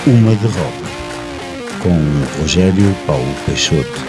Uma de Rock, com Rogério Paulo Peixoto.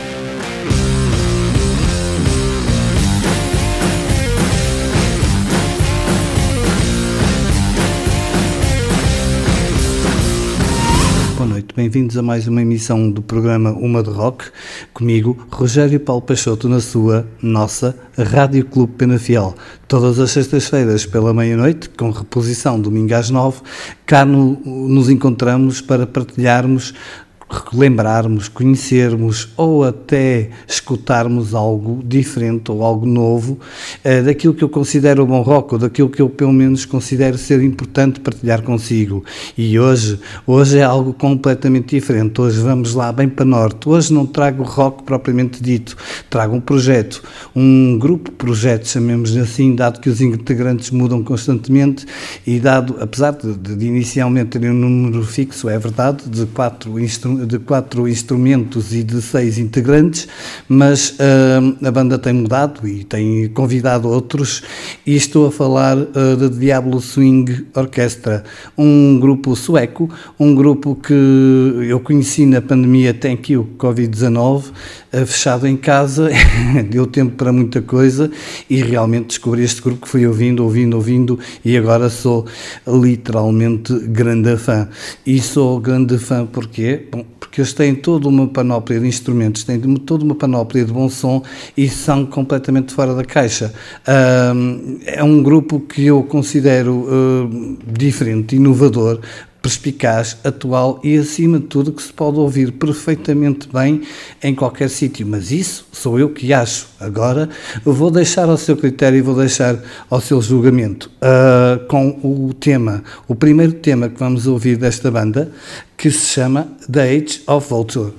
Boa noite, bem-vindos a mais uma emissão do programa Uma de Rock, comigo, Rogério Paulo Peixoto, na sua, nossa Rádio Clube Penafiel. Todas as sextas-feiras pela meia-noite, com reposição domingo às 9, cá nos encontramos para partilharmos, lembrarmos, conhecermos ou até escutarmos algo diferente ou algo novo daquilo que eu considero bom rock ou daquilo que eu pelo menos considero ser importante partilhar consigo. E hoje é algo completamente diferente. Hoje vamos lá bem para norte. Hoje não trago rock propriamente dito, trago um projeto, um grupo-projeto, chamemos assim, dado que os integrantes mudam constantemente e dado, apesar de inicialmente terem um número fixo, é verdade, de quatro instrumentos e de 6 integrantes, mas a banda tem mudado e tem convidado outros, e estou a falar da Diablo Swing Orchestra, um grupo sueco, um grupo que eu conheci na pandemia Thank You Covid-19, fechado em casa, deu tempo para muita coisa e realmente descobri este grupo que fui ouvindo e agora sou literalmente grande fã. E sou grande fã porque eles têm toda uma panóplia de instrumentos, têm toda uma panóplia de bom som e são completamente fora da caixa. É um grupo que eu considero diferente, inovador, perspicaz, atual e, acima de tudo, que se pode ouvir perfeitamente bem em qualquer sítio. Mas isso sou eu que acho. Agora eu vou deixar ao seu critério e vou deixar ao seu julgamento com o primeiro tema que vamos ouvir desta banda, que se chama The Age of Vulture.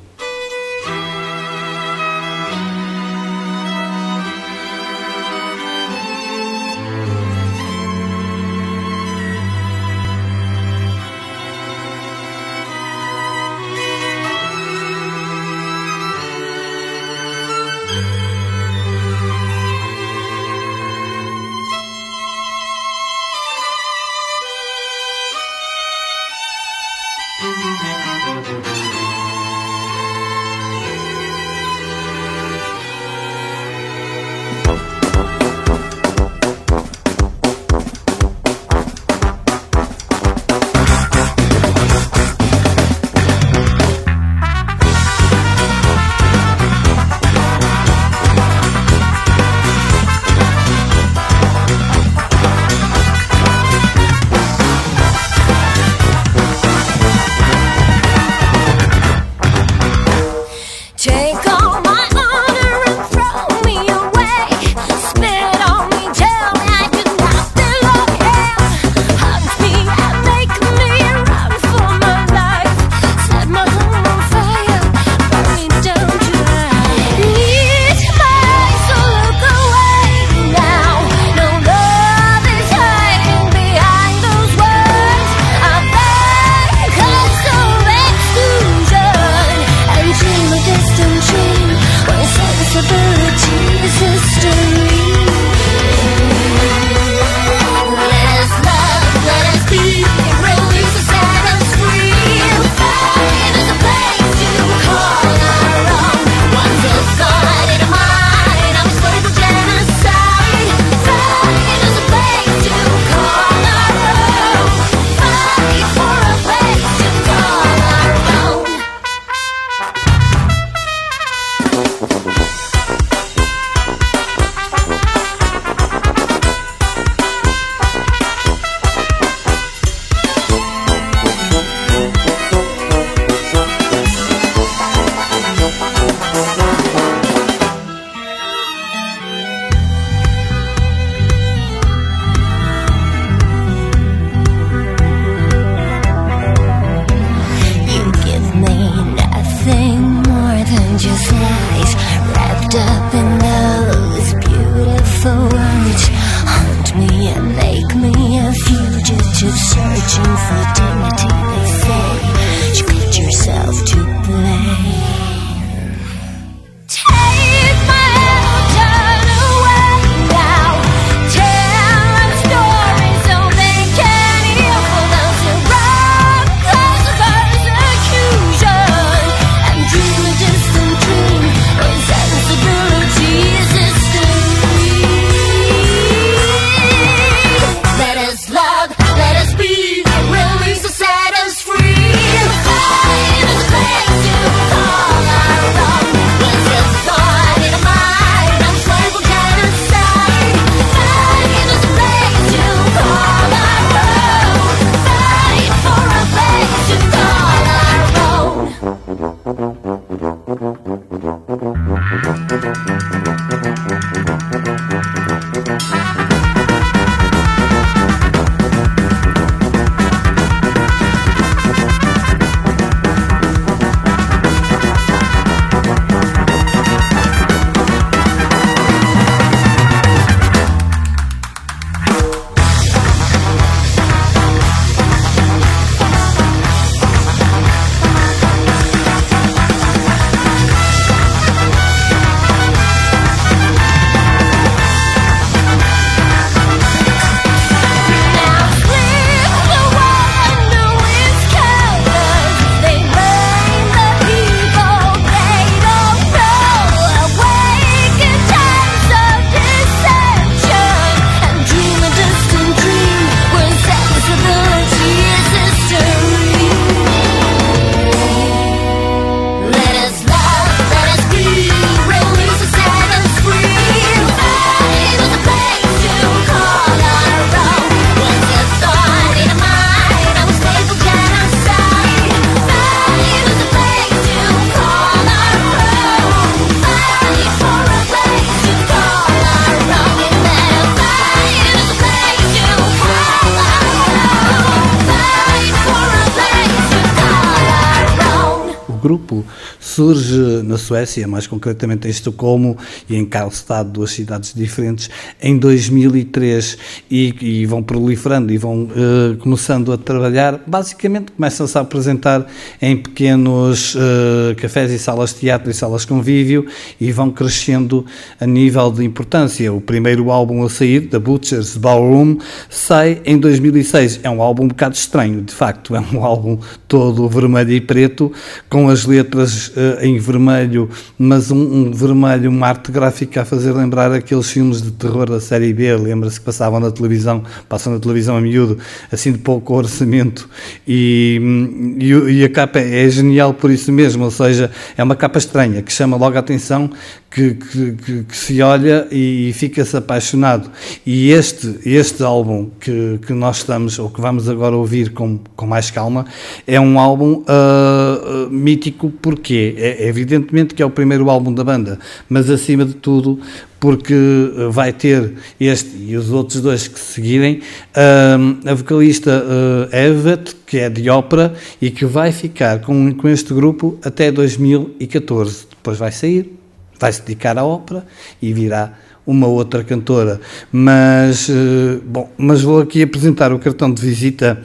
grupo surge na Suécia, mais concretamente em Estocolmo e em Karlstad, duas cidades diferentes, em 2003 e vão proliferando e vão começando a trabalhar. Basicamente começam-se a apresentar em pequenos cafés e salas de teatro e salas de convívio e vão crescendo a nível de importância. O primeiro álbum a sair, The Butcher's Ballroom, sai em 2006. É um álbum um bocado estranho, de facto, é um álbum todo vermelho e preto, com as letras em vermelho, mas um vermelho, uma arte gráfica a fazer lembrar aqueles filmes de terror da série B, lembra-se que passam na televisão a miúdo, assim de pouco orçamento, e a capa é genial por isso mesmo, ou seja, é uma capa estranha, que chama logo a atenção, que se olha e fica-se apaixonado. E este álbum que nós estamos, ou que vamos agora ouvir com mais calma, é um álbum mítico, porque evidentemente que é o primeiro álbum da banda, mas acima de tudo porque vai ter este e os outros dois que seguirem, a vocalista Evet, que é de ópera e que vai ficar com este grupo até 2014. Depois vai sair, vai se dedicar à ópera e virá uma outra cantora, mas vou aqui apresentar o cartão de visita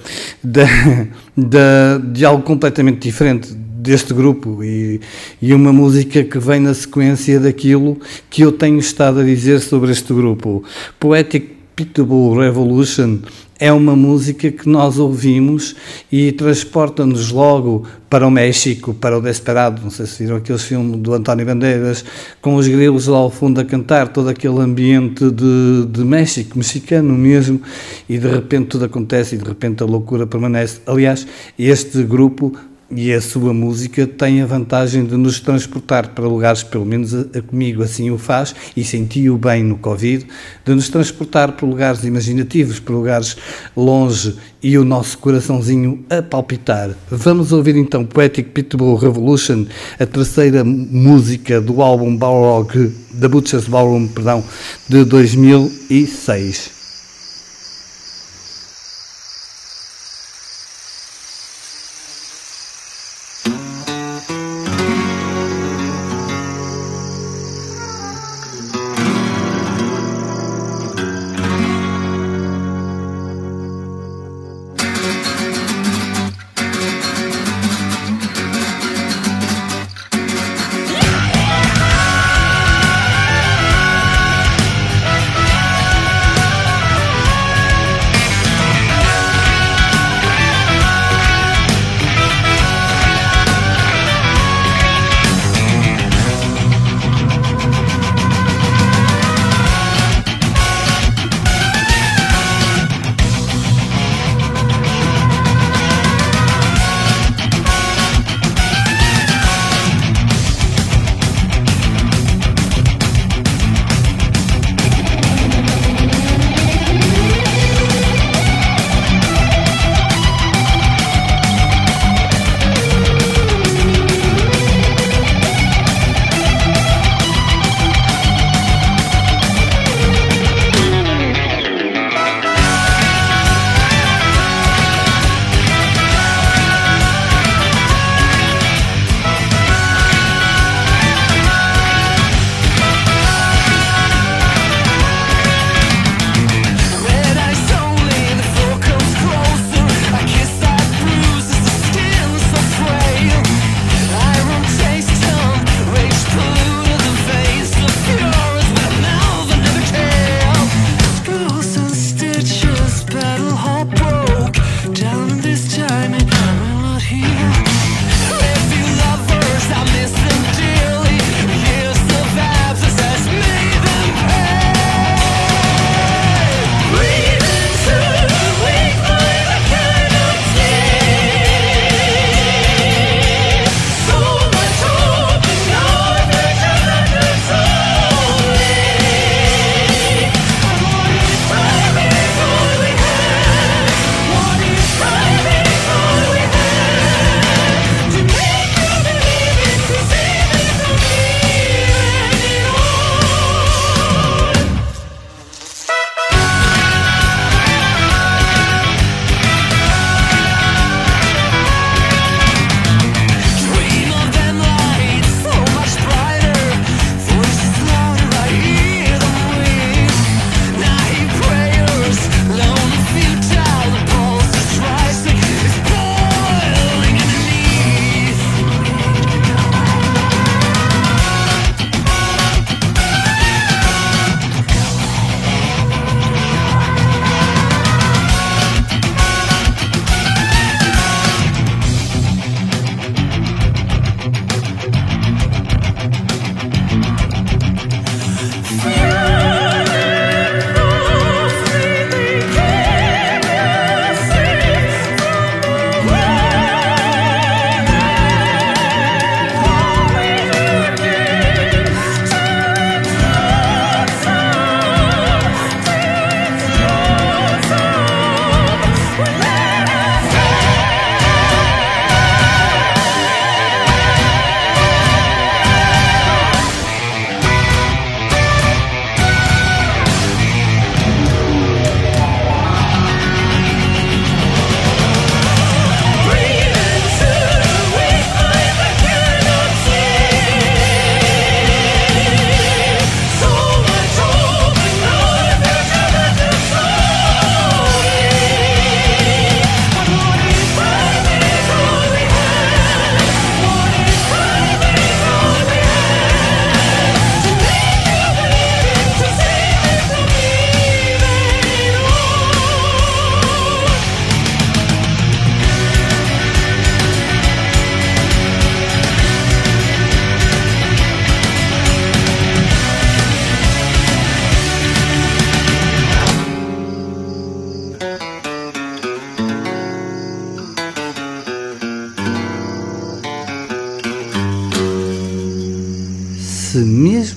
de algo completamente diferente deste grupo e uma música que vem na sequência daquilo que eu tenho estado a dizer sobre este grupo. Poetic Pitbull Revolution é uma música que nós ouvimos e transporta-nos logo para o México, para o Desperado. Não sei se viram aqueles filmes do António Bandeiras, com os grilos lá ao fundo a cantar, todo aquele ambiente de México, mexicano mesmo, e de repente tudo acontece e de repente a loucura permanece. Aliás, este grupo e a sua música tem a vantagem de nos transportar para lugares, pelo menos comigo assim o faz, e senti-o bem no Covid, de nos transportar para lugares imaginativos, para lugares longe e o nosso coraçãozinho a palpitar. Vamos ouvir então Poetic Pitbull Revolution, a terceira música do álbum Balrog, The Butcher's Ballroom, de 2006.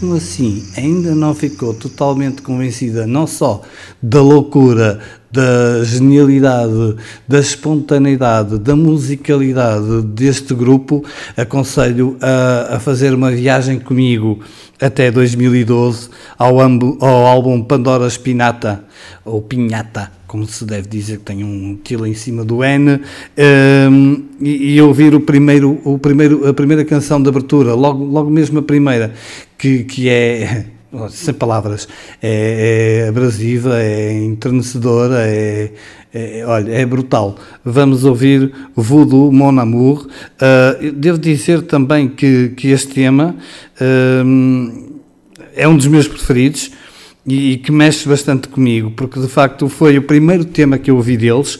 mesmo assim ainda não ficou totalmente convencida, não só da loucura, da genialidade, da espontaneidade, da musicalidade deste grupo, aconselho a fazer uma viagem comigo até 2012 ao álbum Pandora Spinata, ou Pinhata, como se deve dizer, que tem um tilo em cima do N, e ouvir a primeira canção de abertura, logo mesmo a primeira, que é... sem palavras, é abrasiva, é enternecedora, olha, é brutal. Vamos ouvir Voodoo Mon Amour. Devo dizer também que este tema é um dos meus preferidos e que mexe bastante comigo, porque de facto foi o primeiro tema que eu ouvi deles.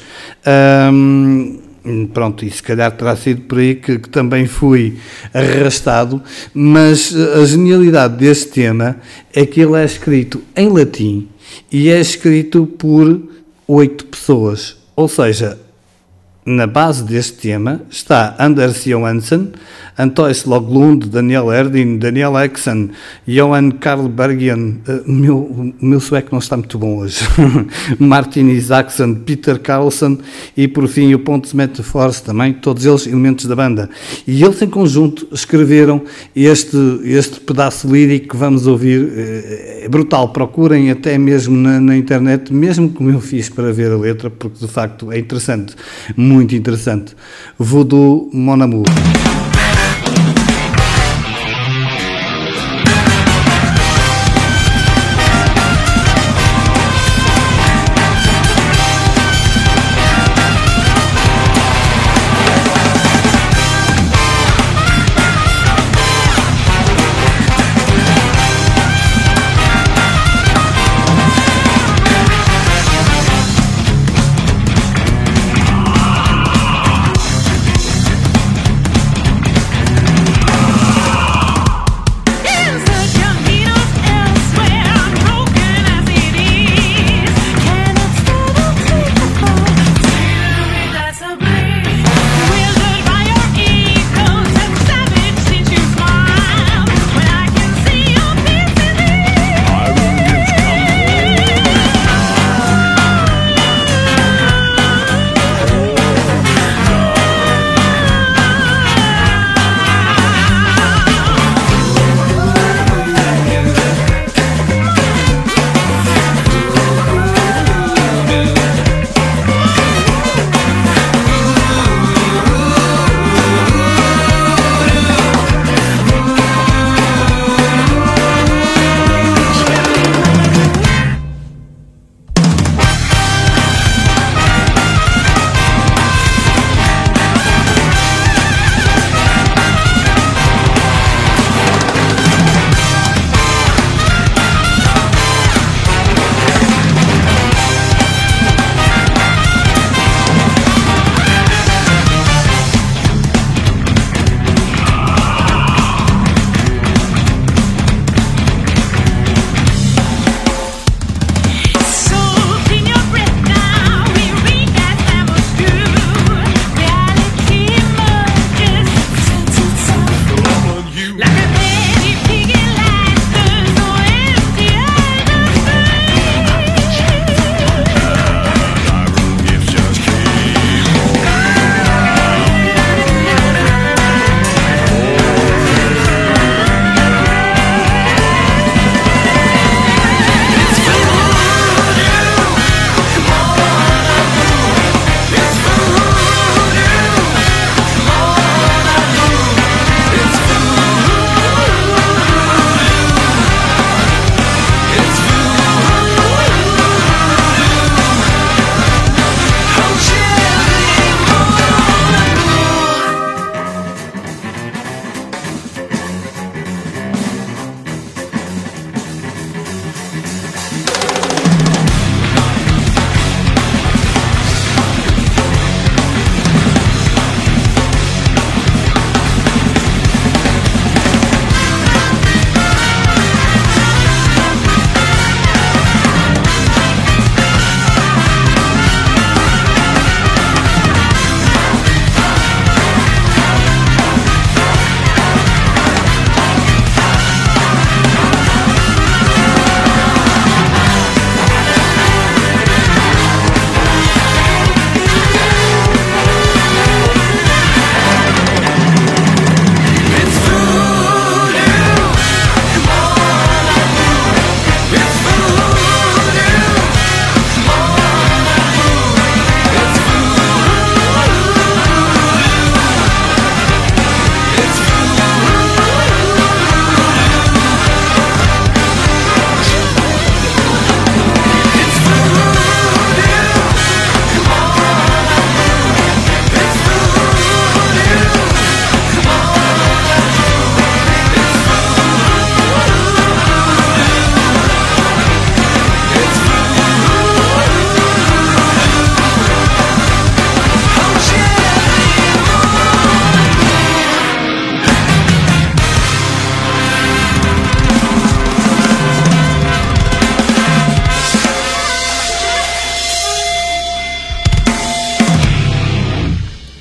Pronto, e se calhar terá sido por aí que também fui arrastado, mas a genialidade deste tema é que ele é escrito em latim e é escrito por 8 pessoas, ou seja, na base deste tema está Anders Johansson, Antois Loglund, Daniel Erdin, Daniel Exen, Johan Karlbergian, o meu sueco não está muito bom hoje, Martin Isaacson, Peter Carlson e por fim o Pontes Metaforce também, todos eles elementos da banda. E eles em conjunto escreveram este pedaço lírico que vamos ouvir, é brutal, procurem até mesmo na internet, mesmo como eu fiz para ver a letra, porque de facto é interessante, muito interessante. Voodoo Mon Amour.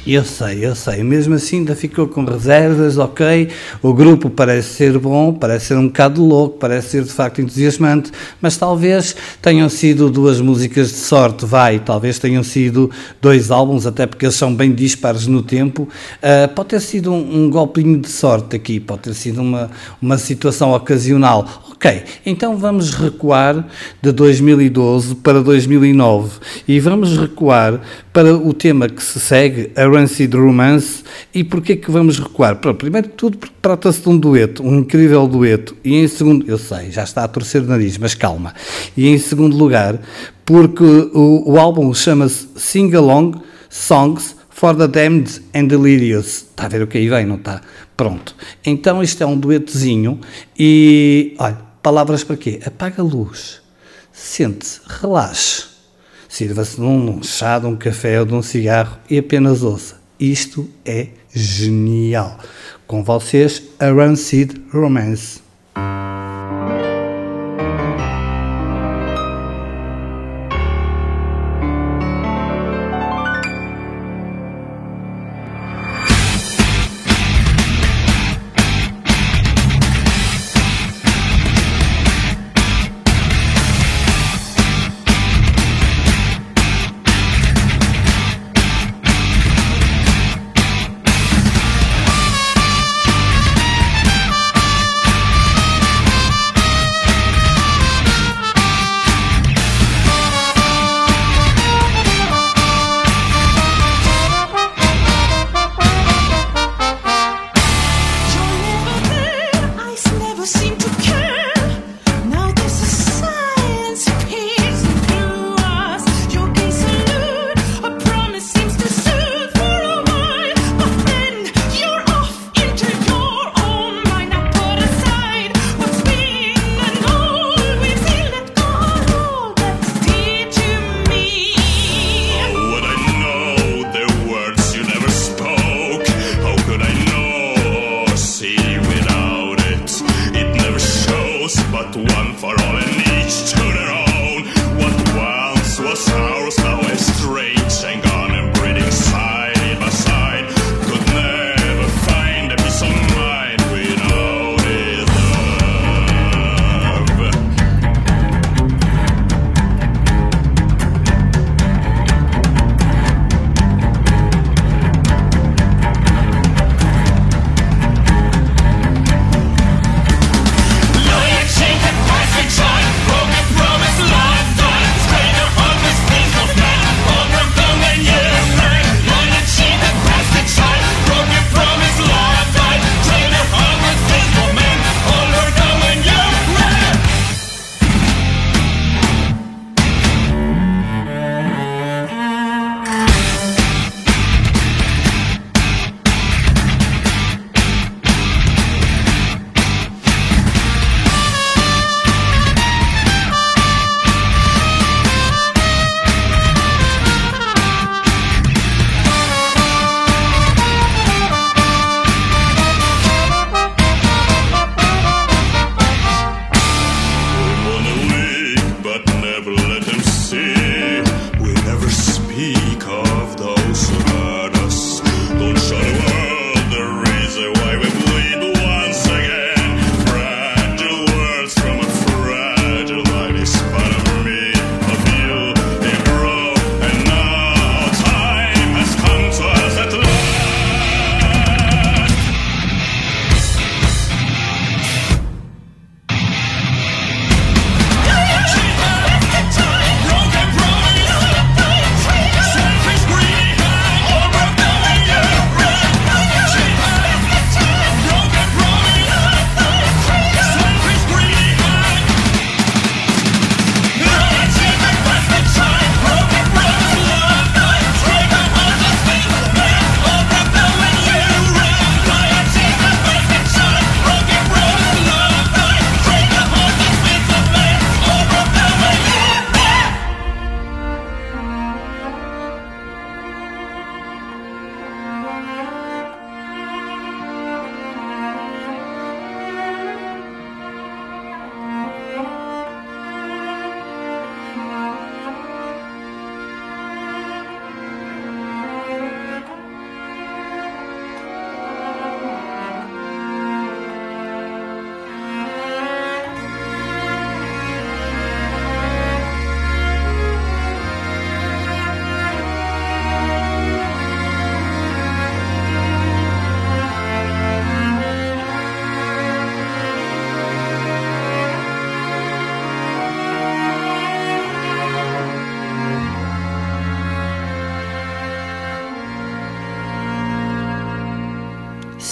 Eu sei, mesmo assim ainda ficou com reservas, ok, o grupo parece ser bom, parece ser um bocado louco, parece ser de facto entusiasmante, mas talvez tenham sido 2 músicas de sorte, talvez tenham sido 2 álbuns, até porque eles são bem dispares no tempo, pode ter sido um golpinho de sorte aqui, pode ter sido uma situação ocasional. Ok, então vamos recuar de 2012 para 2009 e vamos recuar para o tema que se segue, a Rancid Romance. E porquê que vamos recuar? Primeiro de tudo, porque trata-se de um dueto, um incrível dueto, e em segundo, eu sei, já está a torcer o nariz, mas calma, e em segundo lugar, porque o álbum chama-se Sing Along Songs for the Damned and Delirious. Está a ver o que aí vem, não está? Pronto, então isto é um duetozinho e, olha, palavras para quê? Apaga a luz, sente-se, relaxe, sirva-se de um chá, de um café ou de um cigarro e apenas ouça. Isto é genial. Com vocês, a Rancid Romance.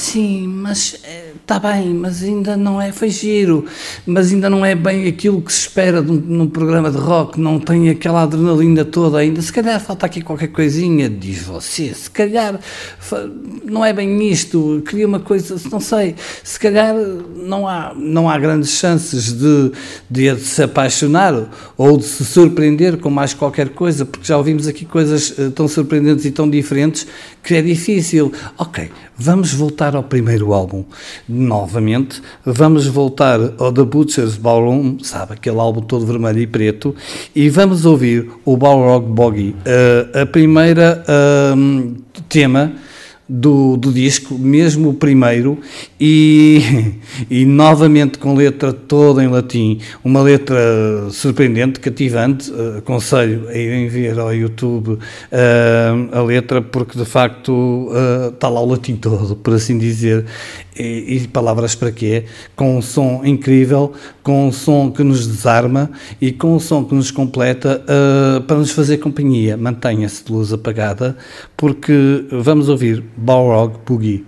Sim, mas está bem, mas ainda não é, foi giro, mas ainda não é bem aquilo que se espera num programa de rock, não tem aquela adrenalina toda ainda, se calhar falta aqui qualquer coisinha, diz você, se calhar não é bem isto, queria uma coisa, não sei, se calhar não há grandes chances de se apaixonar ou de se surpreender com mais qualquer coisa, porque já ouvimos aqui coisas tão surpreendentes e tão diferentes que é difícil. Ok, vamos voltar ao primeiro álbum novamente, vamos voltar ao The Butcher's Ballroom, sabe, aquele álbum todo vermelho e preto, e vamos ouvir o Balrog Boogie, a primeira tema do disco, mesmo o primeiro, e novamente com letra toda em latim, uma letra surpreendente, cativante. Aconselho a irem ver ao YouTube a letra, porque de facto está lá o latim todo, por assim dizer, e palavras para quê, com um som incrível, com um som que nos desarma e com um som que nos completa, para nos fazer companhia. Mantenha-se de luz apagada, porque vamos ouvir Balrog Boogie.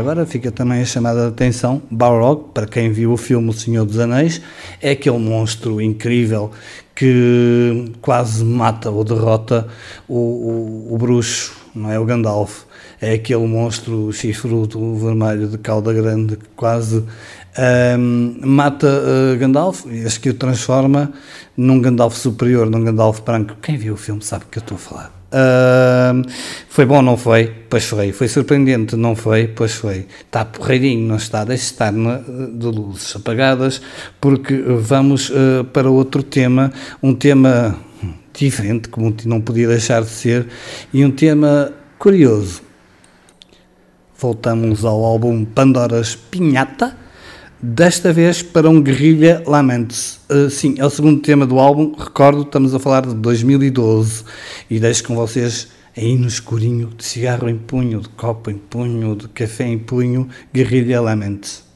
agora fica também a chamada de atenção, Balrog, para quem viu o filme O Senhor dos Anéis, é aquele monstro incrível que quase mata ou derrota o bruxo, não é? O Gandalf. É aquele monstro chifrudo vermelho de cauda grande que quase mata Gandalf, e acho que o transforma num Gandalf superior, num Gandalf branco. Quem viu o filme sabe o que eu estou a falar. Foi bom, não foi? Pois foi. Foi surpreendente, não foi? Pois foi. Está porreirinho, não está? Deixe estar de luzes apagadas, porque vamos para outro tema, um tema diferente, como não podia deixar de ser, e um tema curioso. Voltamos ao álbum Pandora's Pinhata, desta vez para um Guerrilha Laments. Sim, é o segundo tema do álbum, recordo, estamos a falar de 2012, e deixo com vocês aí no escurinho, de cigarro em punho, de copo em punho, de café em punho, Guerrilha Laments.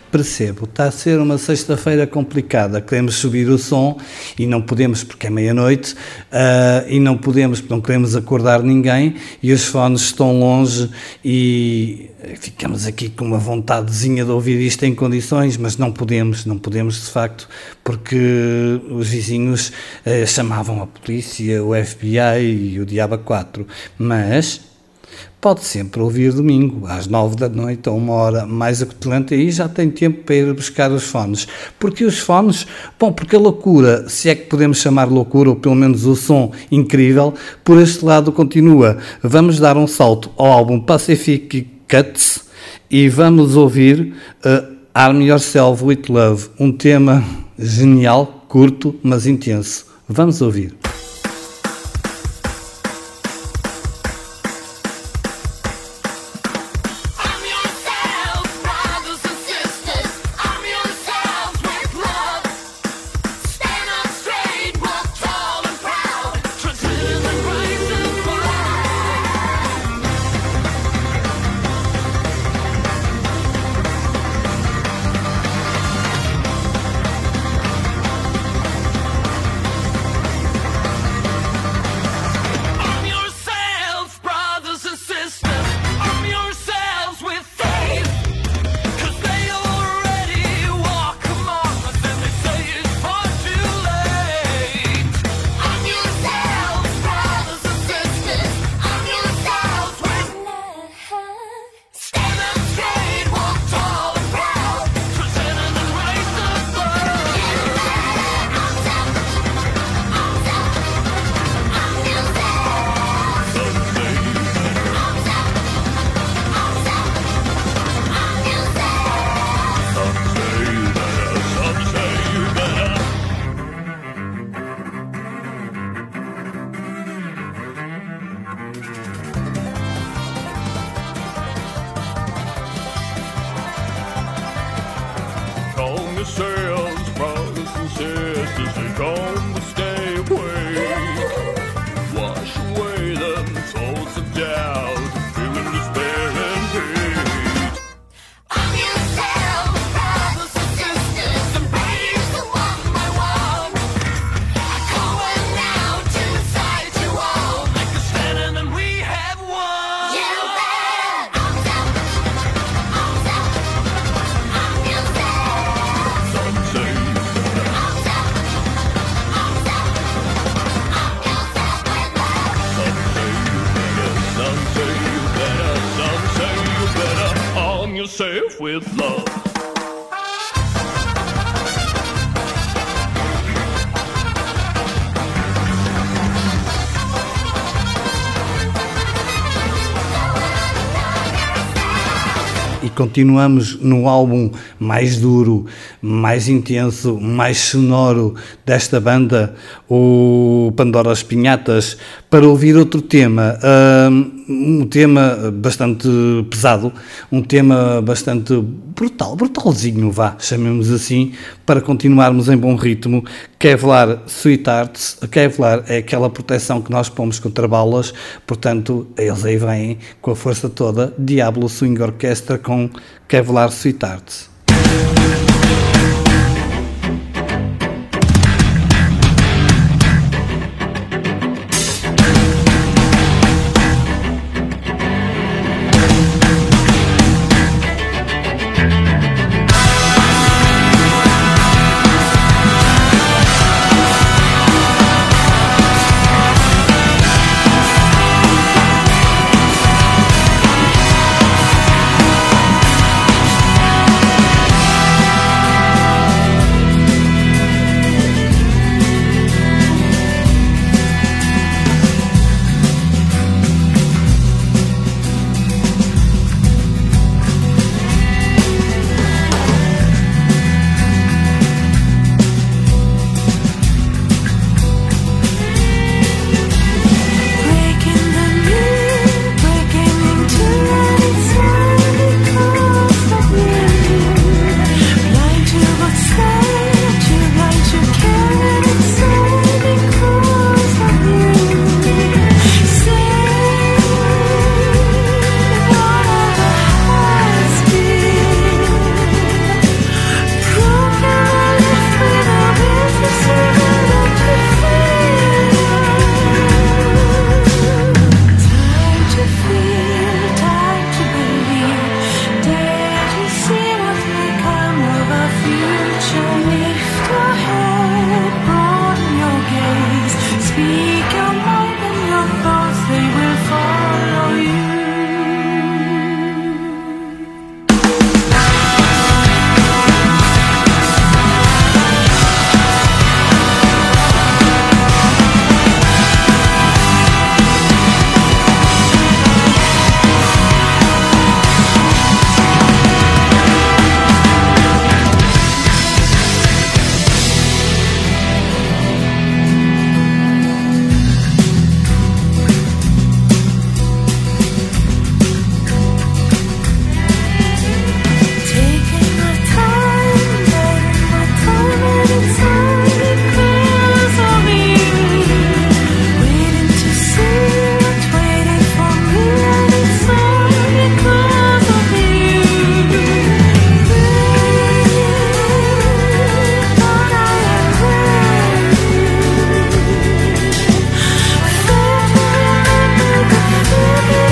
percebo, está a ser uma sexta-feira complicada, queremos subir o som e não podemos porque é meia-noite, e não podemos porque não queremos acordar ninguém e os fones estão longe e ficamos aqui com uma vontadezinha de ouvir isto em condições, mas não podemos de facto, porque os vizinhos chamavam a polícia, o FBI e o Diabo 4, mas pode sempre ouvir domingo, às 9 da noite, a uma hora mais acutilante, aí já tem tempo para ir buscar os fones. Porque os fones, porque a loucura, se é que podemos chamar loucura, ou pelo menos o som incrível, por este lado continua. Vamos dar um salto ao álbum Pacific Cuts e vamos ouvir Arm Yourself With Love, um tema genial, curto, mas intenso. Vamos ouvir. Yourselves, brothers and sisters, they come to stay away. Wash away them thoughts of doubt, feeling despair and hate. Arm yourselves, brothers and sisters, and praise the one by one. Going now to fight you all, Make a stand and we have won. you bet. Arms out, arms out, arm yourselves. Some say Arms out, arms out, arm yourself with love. some say you better, some say you better arm yourself with love. E continuamos no álbum mais duro, mais intenso, mais sonoro desta banda, o Pandoras Pinhatas, para ouvir outro tema, um tema bastante pesado, um tema bastante brutalzinho, chamemos assim, para continuarmos em bom ritmo. Kevlar Sweethearts. A Kevlar é aquela proteção que nós pomos contra balas, portanto, eles aí vêm com a força toda. Diablo Swing Orchestra com Kevlar Sweethearts. follow you. Taking my time, letting my time inside because of you. Waiting to see what's waiting for me, and it's all because of you. Thought I had read you. Failed to remember the feeling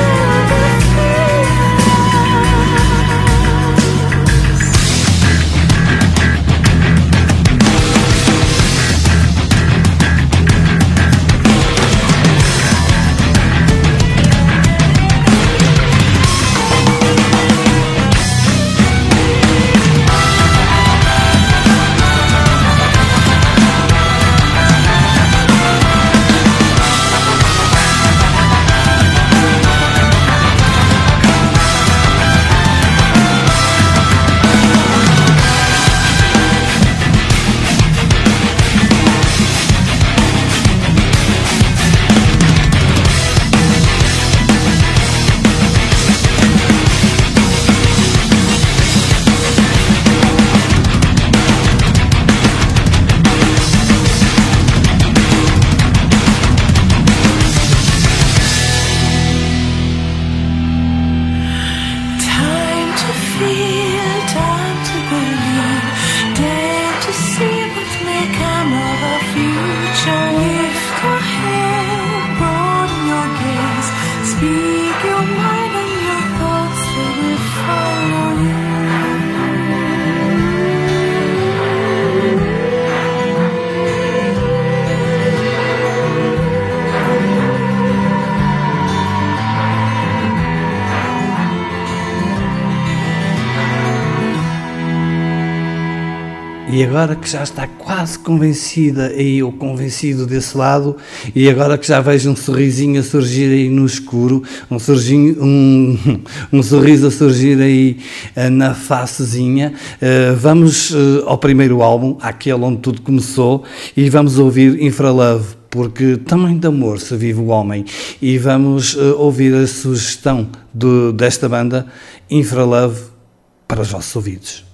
time to feel, time to believe, dare to see what may come of our future. Lift your head, broaden your gaze, speak your mind and your thoughts, they will follow you. E agora que já está quase convencida aí, ou convencido desse lado, e agora que já vejo um sorrisinho a surgir aí no escuro, um sorriso a surgir aí na facezinha, vamos ao primeiro álbum, àquele onde tudo começou, e vamos ouvir Infralove, porque tamanho de amor se vive o homem, e vamos ouvir a sugestão desta banda, Infralove, para os vossos ouvidos.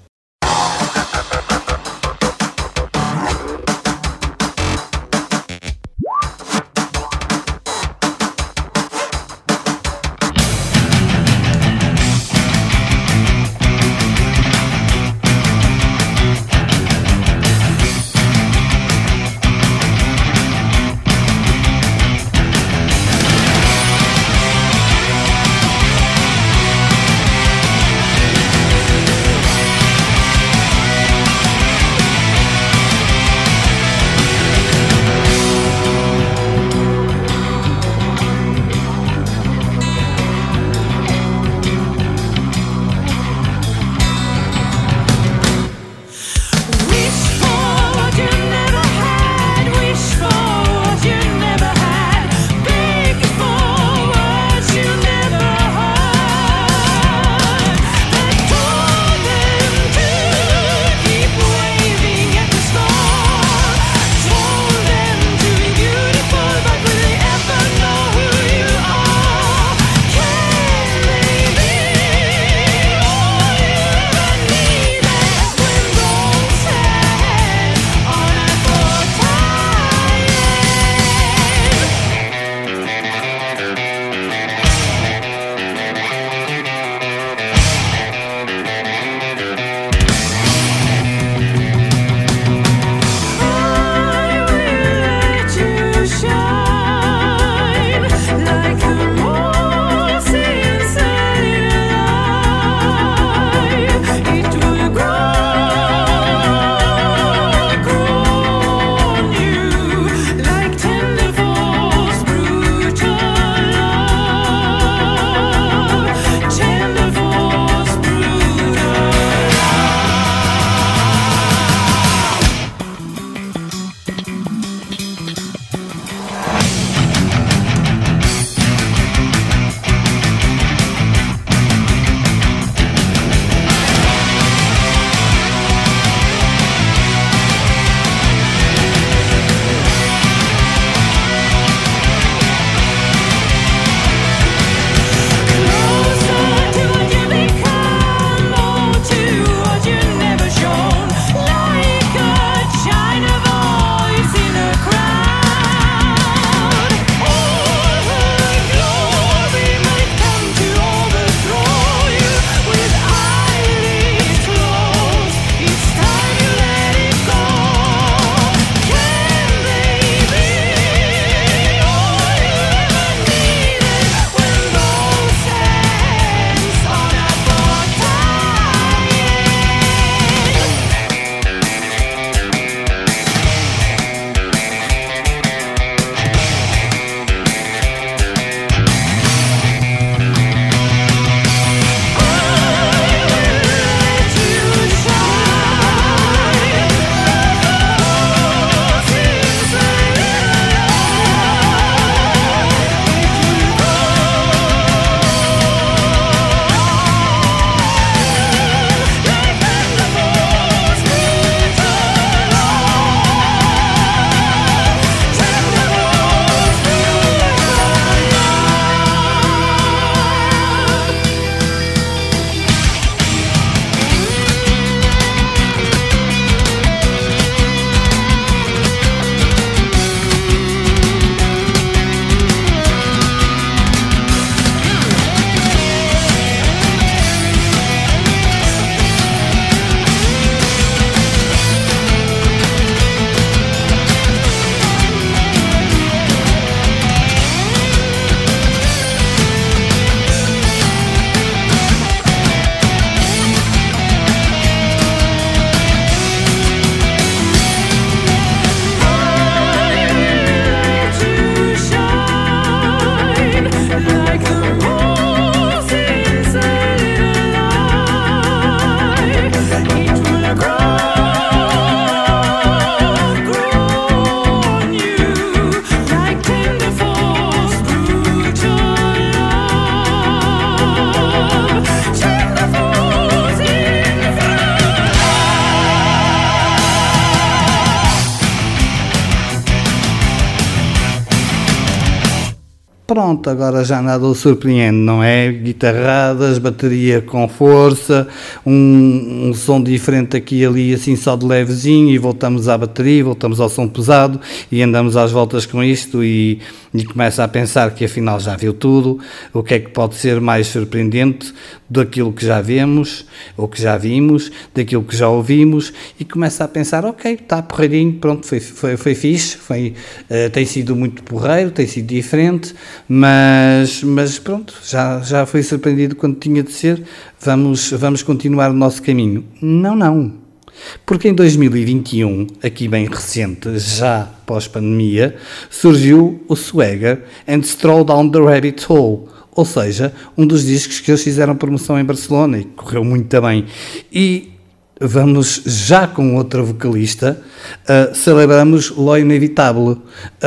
pronto, agora já nada o surpreende, não é? Guitarradas, bateria com força, um som diferente aqui e ali, assim só de levezinho, e voltamos à bateria, voltamos ao som pesado, e andamos às voltas com isto, e começa a pensar que afinal já viu tudo, o que é que pode ser mais surpreendente daquilo que já vemos, ou que já vimos, daquilo que já ouvimos, e começa a pensar, ok, está porreirinho, pronto, foi fixe, tem sido muito porreiro, tem sido diferente, mas pronto, já foi surpreendido quando tinha de ser, vamos continuar o nosso caminho. Não. Porque em 2021, aqui bem recente, já pós-pandemia, surgiu o Swagger and Stroll Down the Rabbit Hole, ou seja, um dos discos que eles fizeram promoção em Barcelona e correu muito bem. E vamos já com outra vocalista, celebramos Lo Inevitável.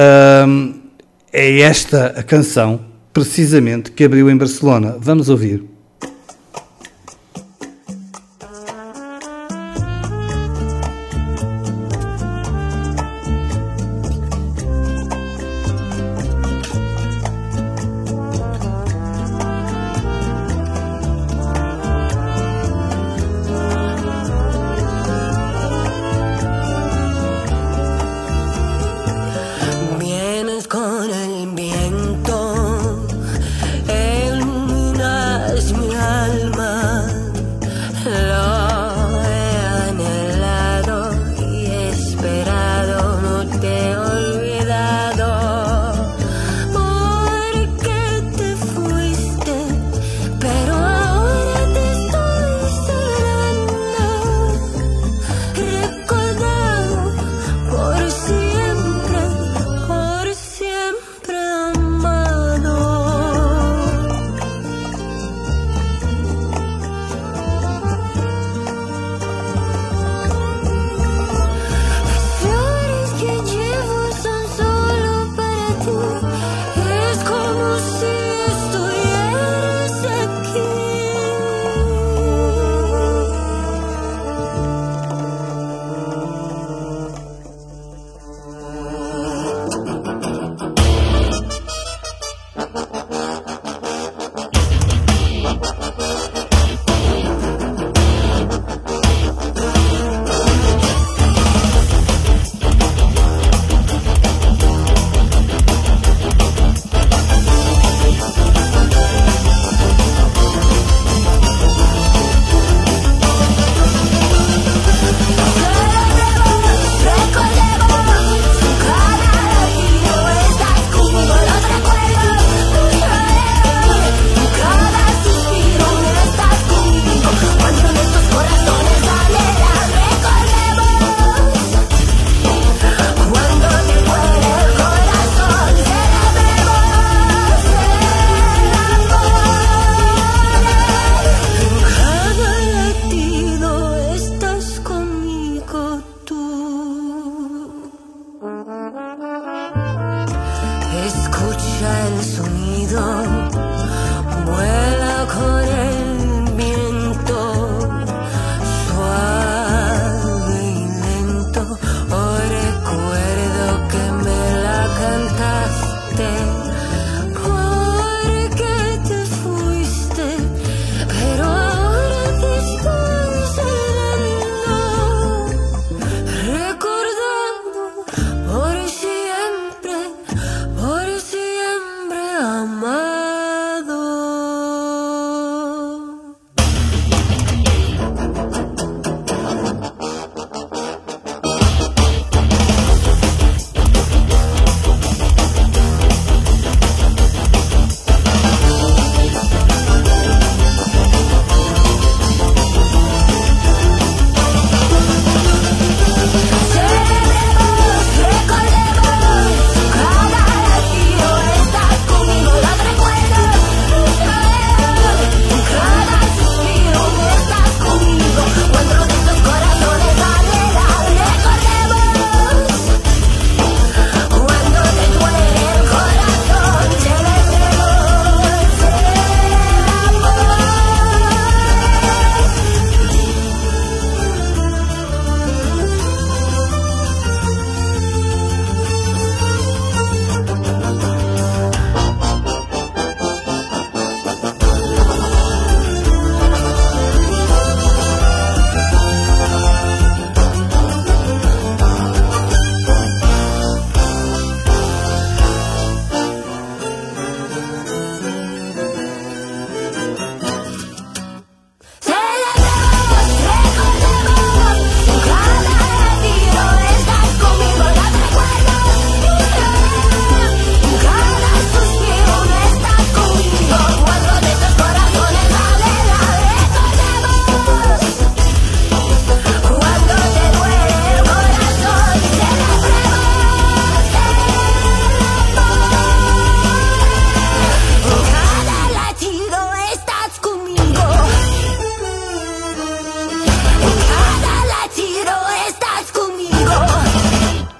É esta a canção, precisamente, que abriu em Barcelona. Vamos ouvir. Vienes con el viento, iluminas mi alma, lo he anhelado y esperado, no te he olvidado, porque te fuiste, pero ahora te estoy cerrando, recordado por siempre amado. Las flores que llevo son solo para ti. Es como si estuvieras aquí. Escucha el sonido, vuela con el viento, suave y lento. Hoy recuerdo que me la cantaste, porque te fuiste, pero ahora te estoy cerrando, recordando por siempre amado.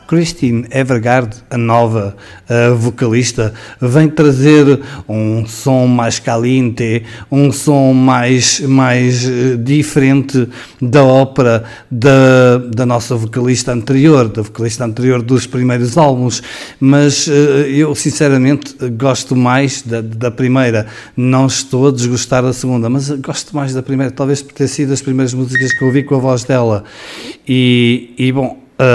Christine Evergaard, a nova vocalista, vem trazer um som mais caliente, um som mais diferente da ópera da nossa vocalista anterior, dos primeiros álbuns, mas eu sinceramente gosto mais da primeira. Não estou a desgostar da segunda, mas gosto mais da primeira, talvez por ter sido as primeiras músicas que eu ouvi com a voz dela. E bom,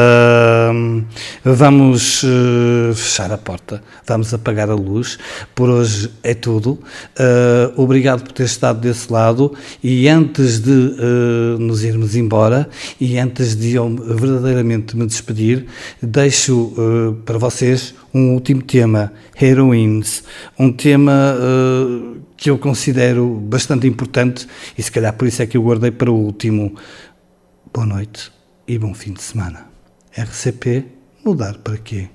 vamos fechar a porta, vamos apagar a luz. Por hoje é tudo. Obrigado por ter estado desse lado, e antes de nos irmos embora e antes de eu verdadeiramente me despedir, deixo para vocês um último tema, Heroines, um tema que eu considero bastante importante e se calhar por isso é que eu guardei para o último. Boa noite e bom fim de semana. RCP, mudar para quê?